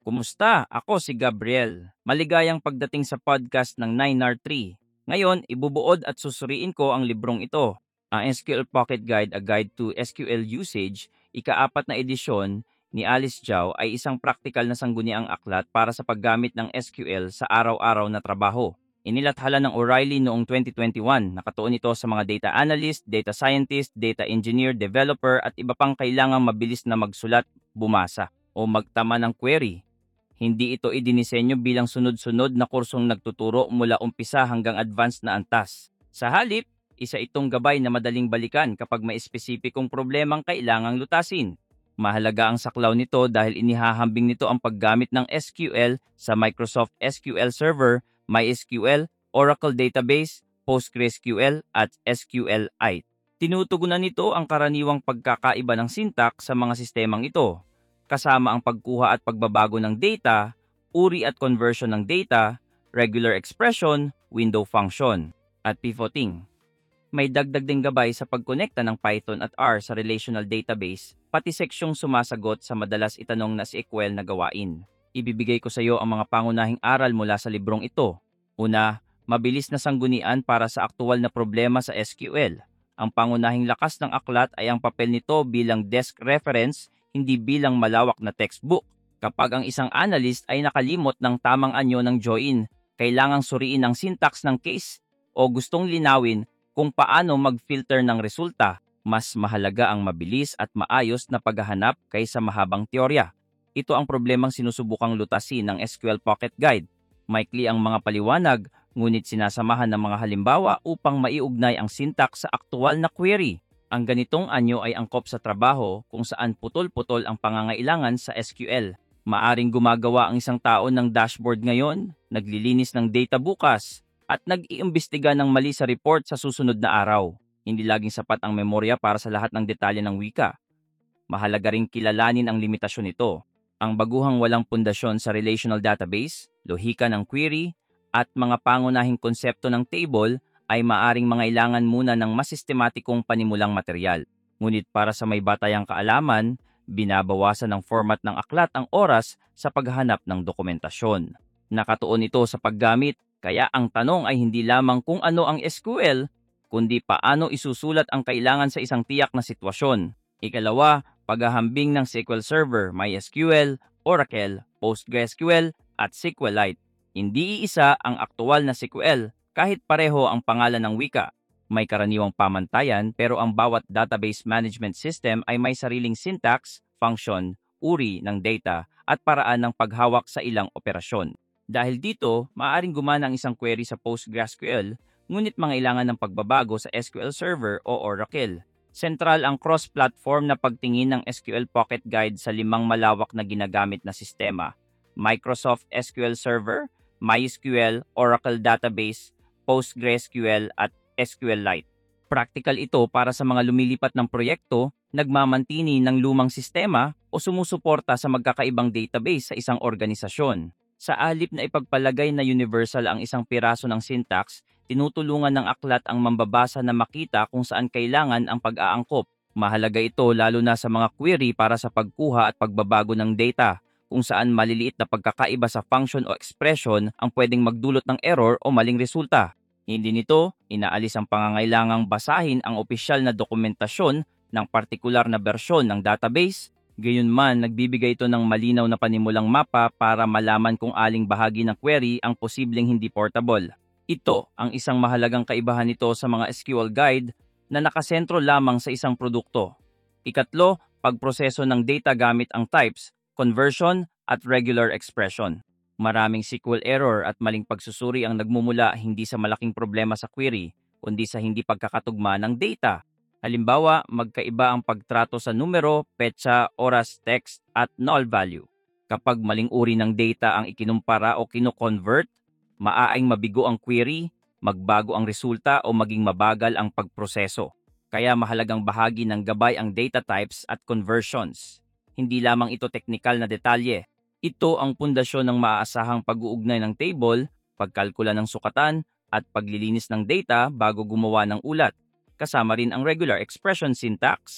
Kumusta? Ako si Gabriel. Maligayang pagdating sa podcast ng 9R3. Ngayon, ibubuod at susuriin ko ang librong ito. Ang SQL Pocket Guide, A Guide to SQL Usage, ikaapat na edisyon ni Alice Zhao ay isang praktikal na sangguniang aklat para sa paggamit ng SQL sa araw-araw na trabaho. Inilathala ng O'Reilly noong 2021. Nakatuon ito sa mga data analyst, data scientist, data engineer, developer at iba pang kailangang mabilis na magsulat, bumasa o magtama ng query. Hindi ito idinisenyo bilang sunod-sunod na kursong nagtuturo mula umpisa hanggang advanced na antas. Sa halip, isa itong gabay na madaling balikan kapag may espesipikong problemang kailangang lutasin. Mahalaga ang saklaw nito dahil inihahambing nito ang paggamit ng SQL sa Microsoft SQL Server, MySQL, Oracle Database, PostgreSQL at SQLite. Tinutugunan nito ang karaniwang pagkakaiba ng syntax sa mga sistemang ito, kasama ang pagkuha at pagbabago ng data, uri at conversion ng data, regular expression, window function, at pivoting. May dagdag ding gabay sa pagkonekta ng Python at R sa relational database, pati seksyong sumasagot sa madalas itanong na SQL na gawain. Ibibigay ko sa iyo ang mga pangunahing aral mula sa librong ito. Una, mabilis na sanggunian para sa aktual na problema sa SQL. Ang pangunahing lakas ng aklat ay ang papel nito bilang desk reference, hindi bilang malawak na textbook. Kapag ang isang analyst ay nakalimot ng tamang anyo ng join, kailangang suriin ang syntax ng case o gustong linawin kung paano mag-filter ng resulta, mas mahalaga ang mabilis at maayos na paghahanap kaysa mahabang teorya. Ito ang problemang sinusubukang lutasin ng SQL Pocket Guide. Maikli ang mga paliwanag, ngunit sinasamahan ng mga halimbawa upang maiugnay ang syntax sa aktual na query. Ang ganitong anyo ay angkop sa trabaho kung saan putol-putol ang pangangailangan sa SQL. Maaring gumagawa ang isang tao ng dashboard ngayon, naglilinis ng data bukas, at nag-iimbestiga ng mali sa report sa susunod na araw. Hindi laging sapat ang memorya para sa lahat ng detalye ng wika. Mahalaga ring kilalanin ang limitasyon nito. Ang baguhang walang pundasyon sa relational database, lohika ng query, at mga pangunahing konsepto ng table ay maaring mangailangan muna ng mas sistematikong panimulang material. Ngunit para sa may batayang kaalaman, binabawasan ng format ng aklat ang oras sa paghahanap ng dokumentasyon. Nakatuon ito sa paggamit, kaya ang tanong ay hindi lamang kung ano ang SQL, kundi paano isusulat ang kailangan sa isang tiyak na sitwasyon. Ikalawa, paghahambing ng SQL Server, MySQL, Oracle, PostgreSQL, at SQLite. Hindi iisa ang aktual na SQL, kahit pareho ang pangalan ng wika. May karaniwang pamantayan pero ang bawat database management system ay may sariling syntax, function, uri ng data at paraan ng paghawak sa ilang operasyon. Dahil dito, maaaring gumana ang isang query sa PostgreSQL, ngunit mangailangan ng pagbabago sa SQL Server o Oracle. Sentral ang cross-platform na pagtingin ng SQL Pocket Guide sa 5 malawak na ginagamit na sistema: Microsoft SQL Server, MySQL, Oracle Database, PostgreSQL at SQLite. Practical ito para sa mga lumilipat ng proyekto, nagmamantini ng lumang sistema o sumusuporta sa magkakaibang database sa isang organisasyon. Sa alip na ipagpalagay na universal ang isang piraso ng syntax, tinutulungan ng aklat ang mambabasa na makita kung saan kailangan ang pag-aangkop. Mahalaga ito lalo na sa mga query para sa pagkuha at pagbabago ng data, kung saan maliliit na pagkakaiba sa function o expression ang pwedeng magdulot ng error o maling resulta. Hindi nito inaalis ang pangangailangang basahin ang opisyal na dokumentasyon ng partikular na bersyon ng database. Gayunman, nagbibigay ito ng malinaw na panimulang mapa para malaman kung aling bahagi ng query ang posibleng hindi portable. Ito ang isang mahalagang kaibahan nito sa mga SQL guide na nakasentro lamang sa isang produkto. Ikatlo, pagproseso ng data gamit ang types, conversion at regular expression. Maraming SQL error at maling pagsusuri ang nagmumula hindi sa malaking problema sa query, kundi sa hindi pagkakatugma ng data. Halimbawa, magkaiba ang pagtrato sa numero, petsa, oras, text, at null value. Kapag maling uri ng data ang ikinumpara o kino-convert, maaaring mabigo ang query, magbago ang resulta o maging mabagal ang pagproseso. Kaya mahalagang bahagi ng gabay ang data types at conversions. Hindi lamang ito teknikal na detalye. Ito ang pundasyon ng maaasahang pag-uugnay ng table, pagkalkula ng sukatan, at paglilinis ng data bago gumawa ng ulat. Kasama rin ang regular expression syntax.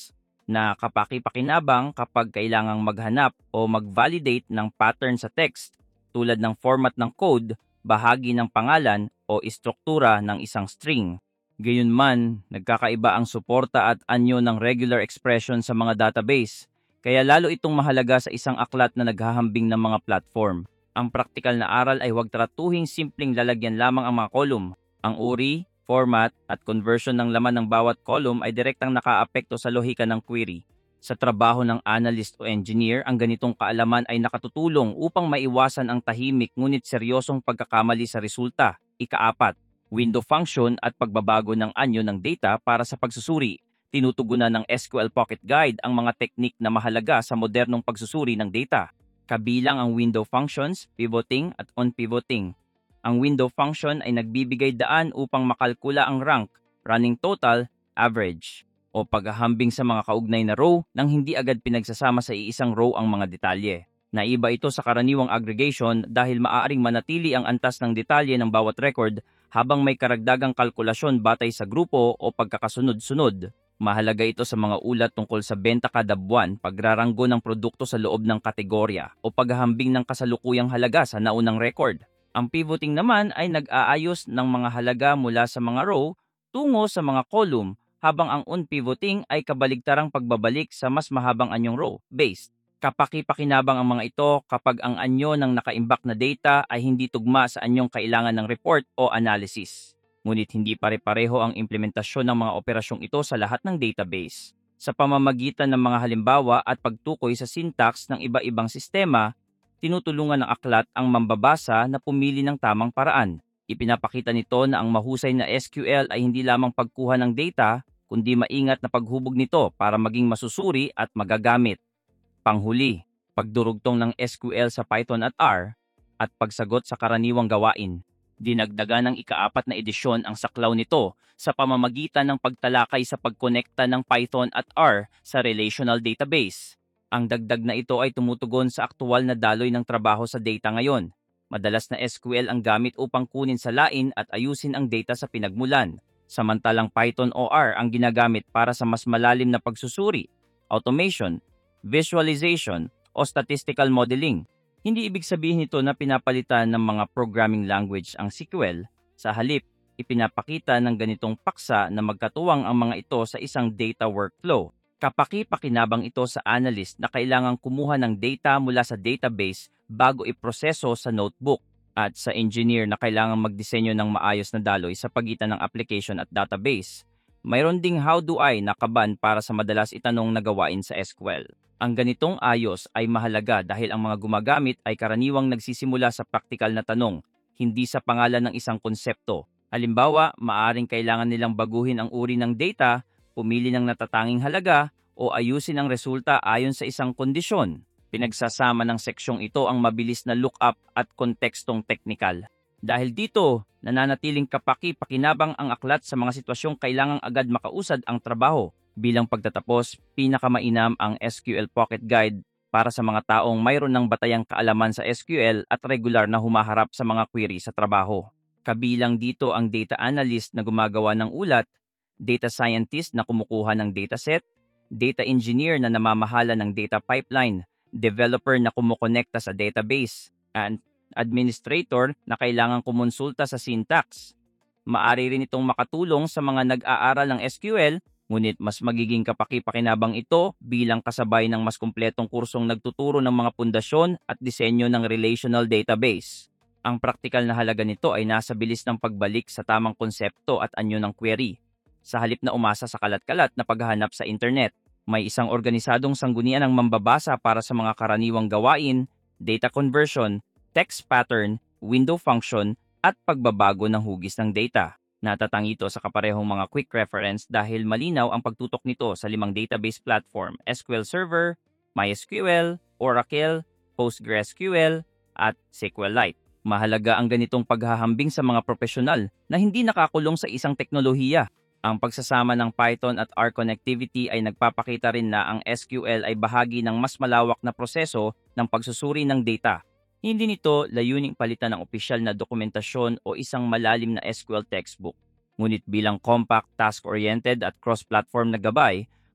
na kapaki-pakinabang kapag kailangang maghanap o mag-validate ng pattern sa text tulad ng format ng code, bahagi ng pangalan o istruktura ng isang string. Gayunman, nagkakaiba ang suporta at anyo ng regular expression sa mga database, kaya lalo itong mahalaga sa isang aklat na naghahambing ng mga platform. Ang praktikal na aral ay huwag tratuhing simpleng lalagyan lamang ang mga column. Ang uri, format, at conversion ng laman ng bawat column ay direktang nakaapekto sa lohika ng query. Sa trabaho ng analyst o engineer, ang ganitong kaalaman ay nakatutulong upang maiwasan ang tahimik ngunit seryosong pagkakamali sa resulta. Ikaapat, window function at pagbabago ng anyo ng data para sa pagsusuri. Tinutugunan ng SQL Pocket Guide ang mga teknik na mahalaga sa modernong pagsusuri ng data. Kabilang ang window functions, pivoting at on-pivoting. Ang window function ay nagbibigay daan upang makalkula ang rank, running total, average, o paghahambing sa mga kaugnay na row nang hindi agad pinagsasama sa iisang row ang mga detalye. Naiba ito sa karaniwang aggregation dahil maaaring manatili ang antas ng detalye ng bawat record habang may karagdagang kalkulasyon batay sa grupo o pagkakasunod-sunod. Mahalaga ito sa mga ulat tungkol sa benta kada buwan, pagraranggo ng produkto sa loob ng kategorya, o paghahambing ng kasalukuyang halaga sa naunang record. Ang pivoting naman ay nag-aayos ng mga halaga mula sa mga row tungo sa mga column, habang ang on-pivoting ay kabaligtarang pagbabalik sa mas mahabang anyong row-based. Kapaki-pakinabang ang mga ito kapag ang anyo ng nakaimbak na data ay hindi tugma sa anyong kailangan ng report o analysis. Ngunit hindi pare-pareho ang implementasyon ng mga operasyong ito sa lahat ng database. Sa pamamagitan ng mga halimbawa at pagtukoy sa syntax ng iba-ibang sistema, tinutulungan ng aklat ang mambabasa na pumili ng tamang paraan. Ipinapakita nito na ang mahusay na SQL ay hindi lamang pagkuha ng data, kundi maingat na paghubog nito para maging masusuri at magagamit. Panghuli, pagdurugtong ng SQL sa Python at R, at pagsagot sa karaniwang gawain. Dinagdagan ng ikaapat na edisyon ang saklaw nito sa pamamagitan ng pagtalakay sa pagkonekta ng Python at R sa relational database. Ang dagdag na ito ay tumutugon sa aktual na daloy ng trabaho sa data ngayon. Madalas na SQL ang gamit upang kunin sa lain at ayusin ang data sa pinagmulan, samantalang Python o R ang ginagamit para sa mas malalim na pagsusuri, automation, visualization, o statistical modeling. Hindi ibig sabihin nito na pinapalitan ng mga programming language ang SQL. Sa halip, ipinapakita ng ganitong paksa na magkatuwang ang mga ito sa isang data workflow. Kapaki-pakinabang ito sa analyst na kailangang kumuha ng data mula sa database bago iproseso sa notebook, at sa engineer na kailangang magdisenyo ng maayos na daloy sa pagitan ng application at database. Mayroon ding how do I na kaban para sa madalas itanong na gawain sa SQL. Ang ganitong ayos ay mahalaga dahil ang mga gumagamit ay karaniwang nagsisimula sa praktikal na tanong, hindi sa pangalan ng isang konsepto. Halimbawa, maaring kailangan nilang baguhin ang uri ng data, pumili ng natatanging halaga, o ayusin ang resulta ayon sa isang kondisyon. Pinagsasama ng seksyong ito ang mabilis na lookup at kontekstong teknikal. Dahil dito, nananatiling kapaki-pakinabang ang aklat sa mga sitwasyong kailangang agad makausad ang trabaho. Bilang pagtatapos, pinakamainam ang SQL Pocket Guide para sa mga taong mayroon ng batayang kaalaman sa SQL at regular na humaharap sa mga query sa trabaho. Kabilang dito ang data analyst na gumagawa ng ulat, data scientist na kumukuha ng dataset, data engineer na namamahala ng data pipeline, developer na kumukonekta sa database, and administrator na kailangang kumonsulta sa syntax. Maari rin itong makatulong sa mga nag-aaral ng SQL, ngunit mas magiging kapaki-pakinabang ito bilang kasabay ng mas kumpletong kursong nagtuturo ng mga pundasyon at disenyo ng relational database. Ang praktikal na halaga nito ay nasa bilis ng pagbalik sa tamang konsepto at anyo ng query. Sa halip na umasa sa kalat-kalat na paghahanap sa internet, may isang organisadong sanggunian ang mambabasa para sa mga karaniwang gawain, data conversion, text pattern, window function, at pagbabago ng hugis ng data. Natatangi ito sa kaparehong mga quick reference dahil malinaw ang pagtutok nito sa 5 database platform: SQL Server, MySQL, Oracle, PostgreSQL, at SQLite. Mahalaga ang ganitong paghahambing sa mga profesional na hindi nakakulong sa isang teknolohiya. Ang pagsasama ng Python at R connectivity ay nagpapakita rin na ang SQL ay bahagi ng mas malawak na proseso ng pagsusuri ng data. Hindi nito layuning palitan ng opisyal na dokumentasyon o isang malalim na SQL textbook. Ngunit bilang compact, task-oriented at cross-platform na gabay,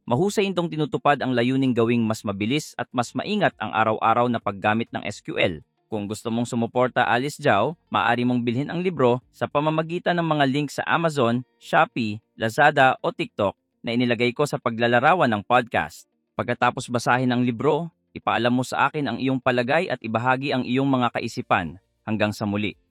Mahusay itong tinutupad ang layuning gawing mas mabilis at mas maingat ang araw-araw na paggamit ng SQL. Kung gusto mong sumuporta Alice Jao, maaari mong bilhin ang libro sa pamamagitan ng mga link sa Amazon, Shopee, Lazada o TikTok na inilagay ko sa paglalarawan ng podcast. Pagkatapos basahin ang libro, ipaalam mo sa akin ang iyong palagay at ibahagi ang iyong mga kaisipan. Hanggang sa muli.